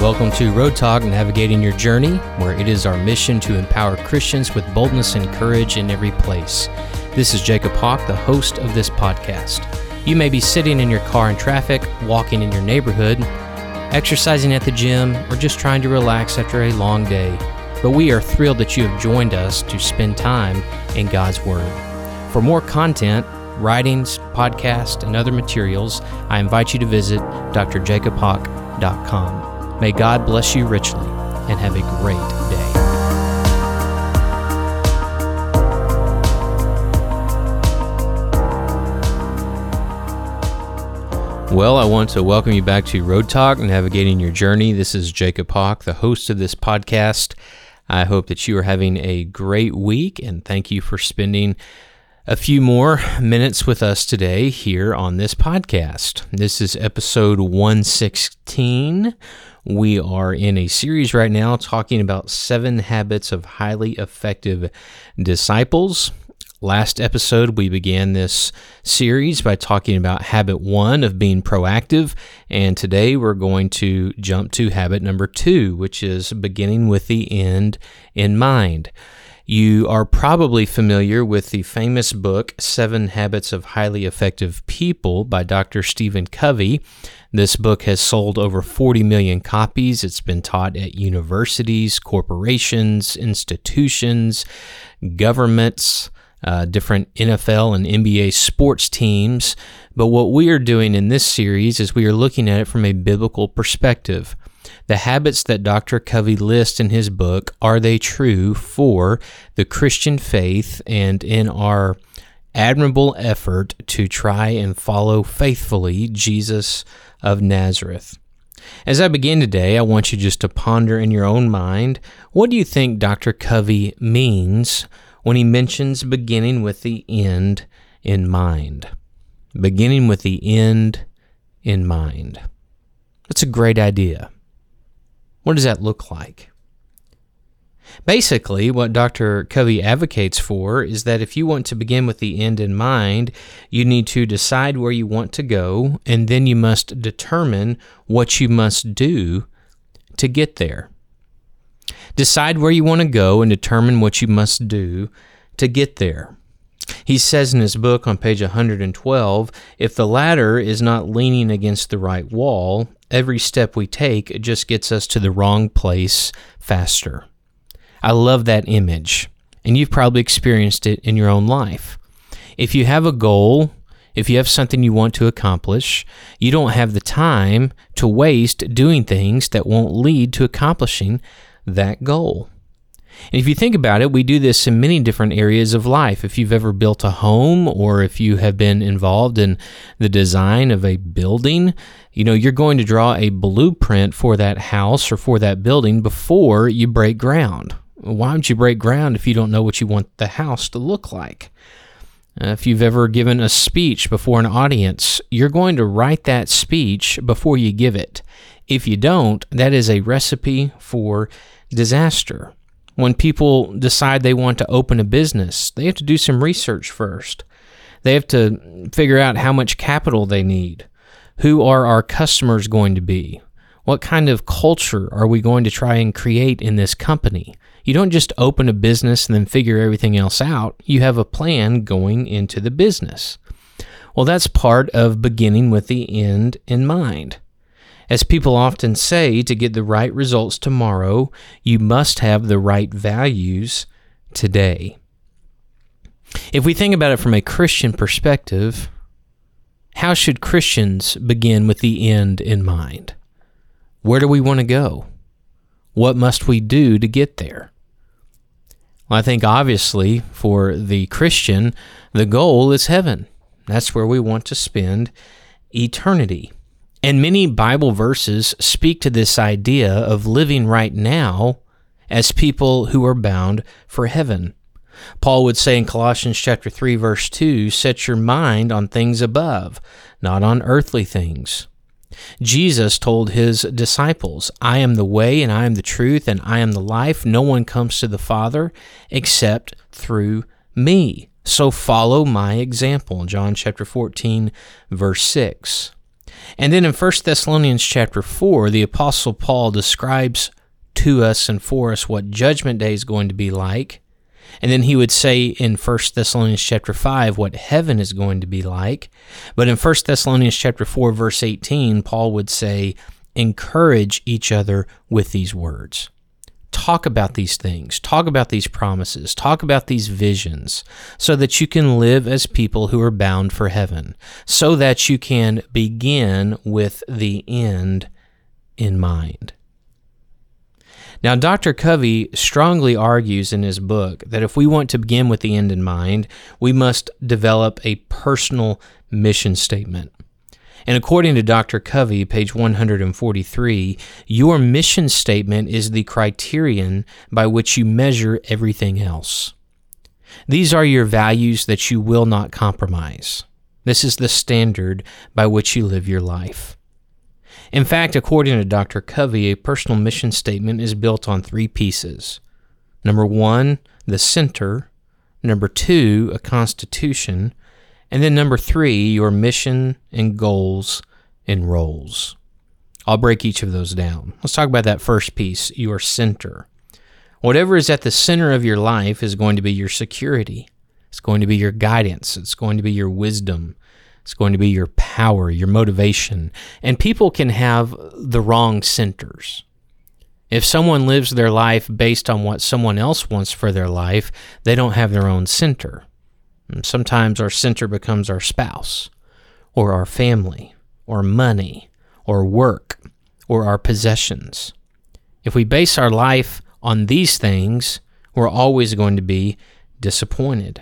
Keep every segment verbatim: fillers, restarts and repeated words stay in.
welcome to Road Talk, Navigating Your Journey, where it is our mission to empower Christians with boldness and courage in every place. This is Jacob Hawk, the host of this podcast. You may be sitting in your car in traffic, walking in your neighborhood, exercising at the gym, or just trying to relax after a long day. But we are thrilled that you have joined us to spend time in God's Word. For more content, writings, podcasts, and other materials, I invite you to visit d r jacob hawk dot com. May God bless you richly, and have a great day. Well, I want to welcome you back to Road Talk, Navigating Your Journey. This is Jacob Hawk, the host of this podcast. I hope that you are having a great week, and thank you for spending a few more minutes with us today here on this podcast. This is episode one sixteen. We are in a series right now talking about seven habits of highly effective disciples. Last episode, we began this series by talking about habit one of being proactive, and today we're going to jump to habit number two, which is beginning with the end in mind. You are probably familiar with the famous book, Seven Habits of Highly Effective People by Doctor Stephen Covey. This book has sold over forty million copies. It's been taught at universities, corporations, institutions, governments, uh, different N F L and N B A sports teams. But what we are doing in this series is we are looking at it from a biblical perspective. The habits that Doctor Covey lists in his book, are they true for the Christian faith and in our admirable effort to try and follow faithfully Jesus of Nazareth? As I begin today, I want you just to ponder in your own mind, what do you think Doctor Covey means when he mentions beginning with the end in mind? Beginning with the end in mind. That's a great idea. What does that look like? Basically, what Doctor Covey advocates for is that if you want to begin with the end in mind, you need to decide where you want to go, and then you must determine what you must do to get there. Decide where you want to go and determine what you must do to get there. He says in his book on page one hundred twelve, if the ladder is not leaning against the right wall, every step we take just gets us to the wrong place faster. I love that image, and you've probably experienced it in your own life. If you have a goal, if you have something you want to accomplish, you don't have the time to waste doing things that won't lead to accomplishing that goal. And if you think about it, we do this in many different areas of life. If you've ever built a home, or if you have been involved in the design of a building, you know, you're going to draw a blueprint for that house or for that building before you break ground. Why would you break ground if you don't know what you want the house to look like? Uh, if you've ever given a speech before an audience, you're going to write that speech before you give it. If you don't, that is a recipe for disaster. When people decide they want to open a business, they have to do some research first. They have to figure out how much capital they need. Who are our customers going to be? What kind of culture are we going to try and create in this company? You don't just open a business and then figure everything else out. You have a plan going into the business. Well, that's part of beginning with the end in mind. As people often say, to get the right results tomorrow, you must have the right values today. If we think about it from a Christian perspective, how should Christians begin with the end in mind? Where do we want to go? What must we do to get there? Well, I think obviously for the Christian, the goal is heaven. That's where we want to spend eternity. And many Bible verses speak to this idea of living right now as people who are bound for heaven. Paul would say in Colossians chapter three, verse two, set your mind on things above, not on earthly things. Jesus told his disciples, I am the way and I am the truth and I am the life. No one comes to the Father except through me. So follow my example. John chapter fourteen, verse six. And then in First Thessalonians chapter four, the Apostle Paul describes to us and for us what Judgment Day is going to be like. And then he would say in First Thessalonians chapter five what heaven is going to be like. But in First Thessalonians chapter four, verse eighteen, Paul would say, encourage each other with these words. Talk about these things. Talk about these promises. Talk about these visions so that you can live as people who are bound for heaven, so that you can begin with the end in mind. Now, Doctor Covey strongly argues in his book that if we want to begin with the end in mind, we must develop a personal mission statement. And according to Doctor Covey, page one hundred forty-three, your mission statement is the criterion by which you measure everything else. These are your values that you will not compromise. This is the standard by which you live your life. In fact, according to Doctor Covey, a personal mission statement is built on three pieces. Number one, the center. Number two, a constitution. And then number three, your mission and goals and roles. I'll break each of those down. Let's talk about that first piece, your center. Whatever is at the center of your life is going to be your security. It's going to be your guidance. It's going to be your wisdom. It's going to be your power, your motivation. And people can have the wrong centers. If someone lives their life based on what someone else wants for their life, they don't have their own center. Sometimes our center becomes our spouse, or our family, or money, or work, or our possessions. If we base our life on these things, we're always going to be disappointed.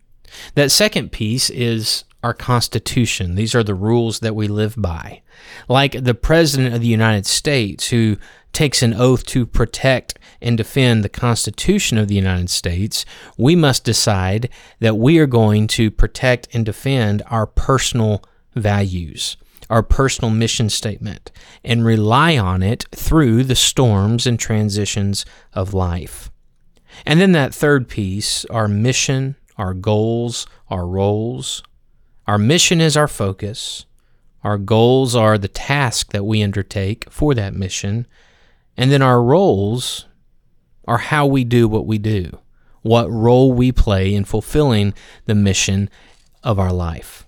That second piece is our Constitution. These are the rules that we live by. Like the President of the United States, who takes an oath to protect and defend the Constitution of the United States, we must decide that we are going to protect and defend our personal values, our personal mission statement, and rely on it through the storms and transitions of life. And then that third piece, our mission, our goals, our roles. Our mission is our focus. Our goals are the task that we undertake for that mission. And then our roles are how we do what we do, what role we play in fulfilling the mission of our life.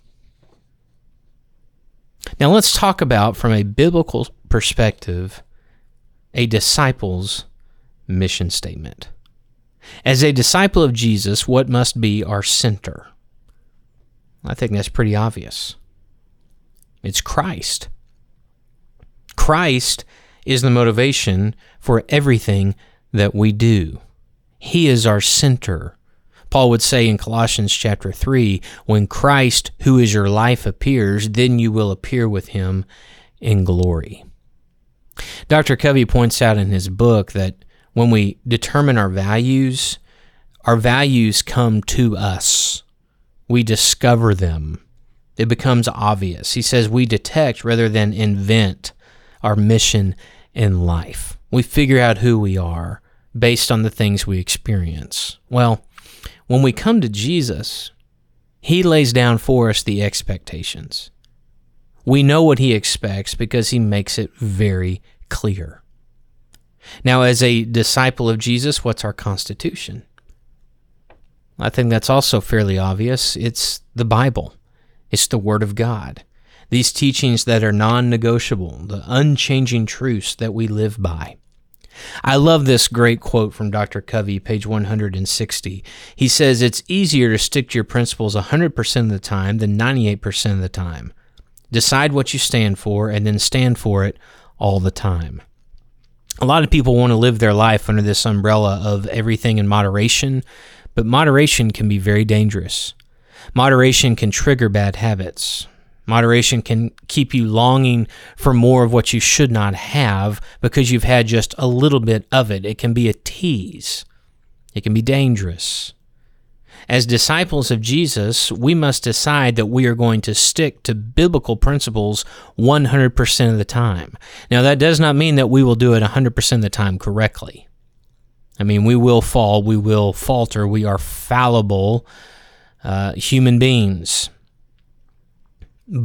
Now let's talk about, from a biblical perspective, a disciple's mission statement. As a disciple of Jesus, what must be our center? I think that's pretty obvious. It's Christ. Christ is the motivation for everything that we do. He is our center. Paul would say in Colossians chapter three, when Christ, who is your life, appears, then you will appear with him in glory. Doctor Covey points out in his book that when we determine our values, our values come to us. We discover them. It becomes obvious. He says we detect rather than invent our mission in life. We figure out who we are based on the things we experience. Well, when we come to Jesus, he lays down for us the expectations. We know what he expects because he makes it very clear. Now, as a disciple of Jesus, what's our constitution? I think that's also fairly obvious. It's the Bible. It's the Word of God. These teachings that are non-negotiable, the unchanging truths that we live by. I love this great quote from Doctor Covey, page one hundred sixty. He says, it's easier to stick to your principles one hundred percent of the time than ninety-eight percent of the time. Decide what you stand for and then stand for it all the time. A lot of people want to live their life under this umbrella of everything in moderation, but moderation can be very dangerous. Moderation can trigger bad habits. Moderation can keep you longing for more of what you should not have because you've had just a little bit of it. It can be a tease. It can be dangerous. As disciples of Jesus, we must decide that we are going to stick to biblical principles one hundred percent of the time. Now, that does not mean that we will do it one hundred percent of the time correctly. I mean, we will fall, we will falter, we are fallible uh, human beings. But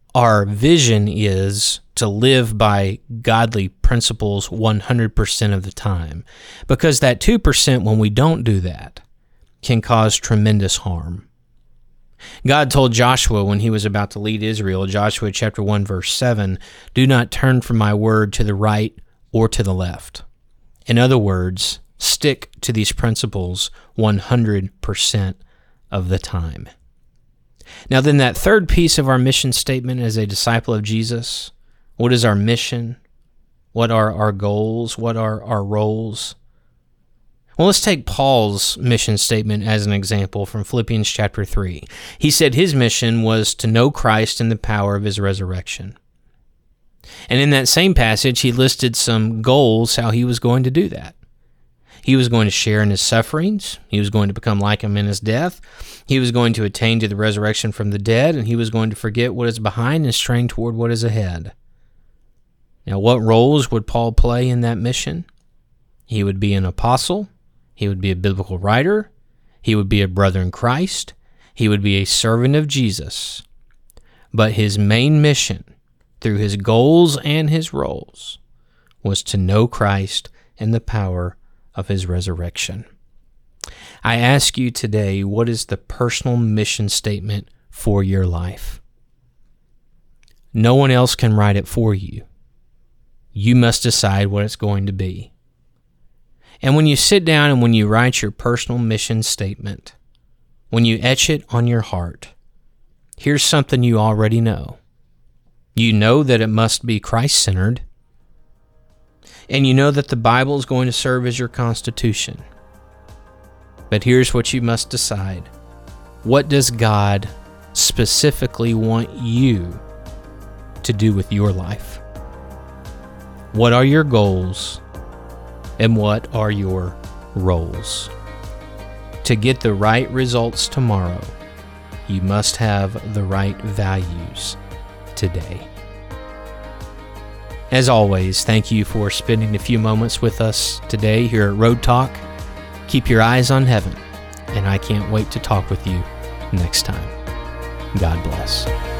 our vision is to live by godly principles one hundred percent of the time, because that two percent, when we don't do that, can cause tremendous harm. God told Joshua when he was about to lead Israel, Joshua chapter one, verse seven, "Do not turn from my word to the right or to the left." In other words, stick to these principles one hundred percent of the time. Now then, that third piece of our mission statement as a disciple of Jesus, what is our mission? What are our goals? What are our roles? Well, let's take Paul's mission statement as an example from Philippians chapter three. He said his mission was to know Christ and the power of his resurrection. And in that same passage, he listed some goals how he was going to do that. He was going to share in his sufferings. He was going to become like him in his death. He was going to attain to the resurrection from the dead, and he was going to forget what is behind and strain toward what is ahead. Now, what roles would Paul play in that mission? He would be an apostle. He would be a biblical writer. He would be a brother in Christ. He would be a servant of Jesus. But his main mission, through his goals and his roles, was to know Christ and the power of his resurrection. I ask you today, what is the personal mission statement for your life? No one else can write it for you. You must decide what it's going to be. And when you sit down and when you write your personal mission statement, when you etch it on your heart, here's something you already know. You know that it must be Christ-centered, and you know that the Bible is going to serve as your constitution. But here's what you must decide. What does God specifically want you to do with your life? What are your goals? And what are your roles? To get the right results tomorrow, you must have the right values today. As always, thank you for spending a few moments with us today here at Road Talk. Keep your eyes on heaven, and I can't wait to talk with you next time. God bless.